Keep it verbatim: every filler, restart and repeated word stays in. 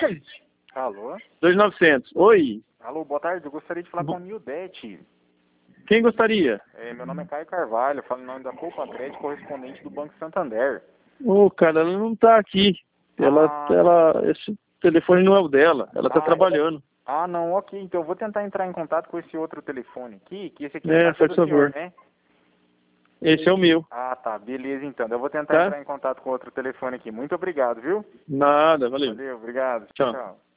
Alô? dois mil e novecentos. Oi. Alô, boa tarde. Eu gostaria de falar com a Nildete. Quem gostaria? É, meu nome é Caio Carvalho, falo em nome da Copa Crédito, correspondente do Banco Santander. Ô, cara, ela não tá aqui. Ela, Ah, ela, esse telefone não é o dela. Ela tá ah, trabalhando. Ah, não, ok. Então eu vou tentar entrar em contato com esse outro telefone aqui, que esse aqui É, não é faz do favor. senhor, né? Esse é o meu. Ah, tá. Beleza, então. Eu vou tentar Tá? entrar em contato com outro telefone aqui. Muito obrigado, viu? Nada, valeu. Valeu, obrigado. Tchau. Tchau.